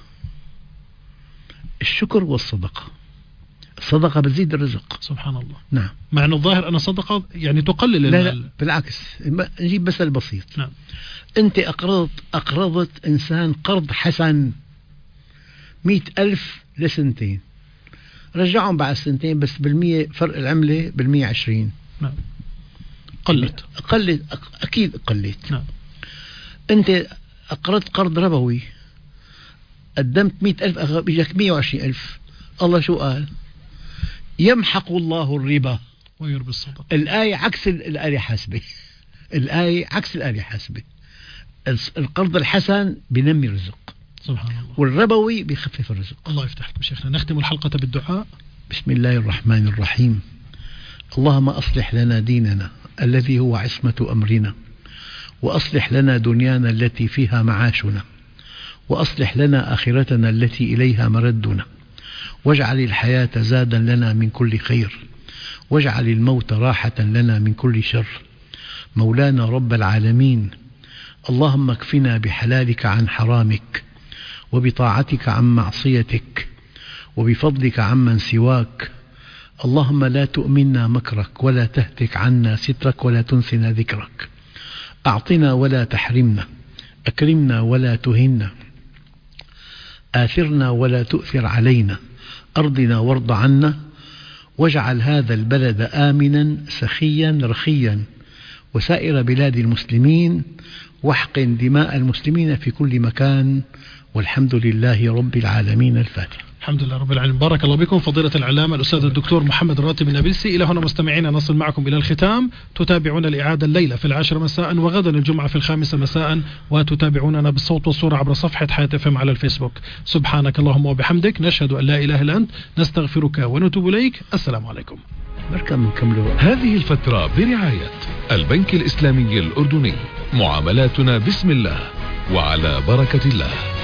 الشكر والصدقة. الصدقة بتزيد الرزق. سبحان الله. نعم. مع أن الظاهر أن الصدقة يعني تقلل المال. لا لا بالعكس. نجيب مثل بسيط. نعم. أنت أقرضت أقرضت إنسان قرض حسن مئة ألف لسنتين، رجعهم بعد سنتين بس بالمية فرق العملة بالمية عشرين. نعم. قلت قلت أكيد قلت. نعم. أنت أقرضت قرض ربوي، قدمت مئة ألف، بيجك مئة وعشرين ألف. الله شو قال؟ يمحق الله الربا ويربي الصدقة. الآية عكس الآية حاسبة. الآية عكس الآية حاسبة. القرض الحسن بنمي الرزق سبحان الله، والربوي بيخفف الرزق. الله يفتح لكم شيخنا. نختم الحلقة بالدعاء. بسم الله الرحمن الرحيم. اللهم أصلح لنا ديننا الذي هو عصمة أمرنا، وأصلح لنا دنيانا التي فيها معاشنا، وأصلح لنا آخرتنا التي إليها مردنا، واجعل الحياة زادا لنا من كل خير، واجعل الموت راحة لنا من كل شر. مولانا رب العالمين، اللهم اكفنا بحلالك عن حرامك، وبطاعتك عن معصيتك، وبفضلك عمن سواك. اللهم لا تؤمنا مكرك، ولا تهتك عنا سترك، ولا تنسنا ذكرك. أعطنا ولا تحرمنا، أكرمنا ولا تهنا، آثرنا ولا تؤثر علينا، أرضنا وارض عنا، واجعل هذا البلد آمنا سخيا رخيا، وسائر بلاد المسلمين، واحقن دماء المسلمين في كل مكان، والحمد لله رب العالمين. الفاتحة. الحمد لله رب العالمين. بارك الله بكم فضيلة العلامة الأستاذ الدكتور محمد راتب النابلسي. إلى هنا مستمعينا نصل معكم إلى الختام. تتابعون الإعادة الليلة في العاشرة مساء، وغدا الجمعة في الخامسة مساء، وتتابعوننا بالصوت والصورة عبر صفحة حياة اف ام على الفيسبوك. سبحانك اللهم وبحمدك، نشهد أن لا إله إلا أنت، نستغفرك ونتوب إليك. السلام عليكم. هذه الفترة برعاية البنك الإسلامي الأردني. معاملاتنا بسم الله وعلى بركة الله.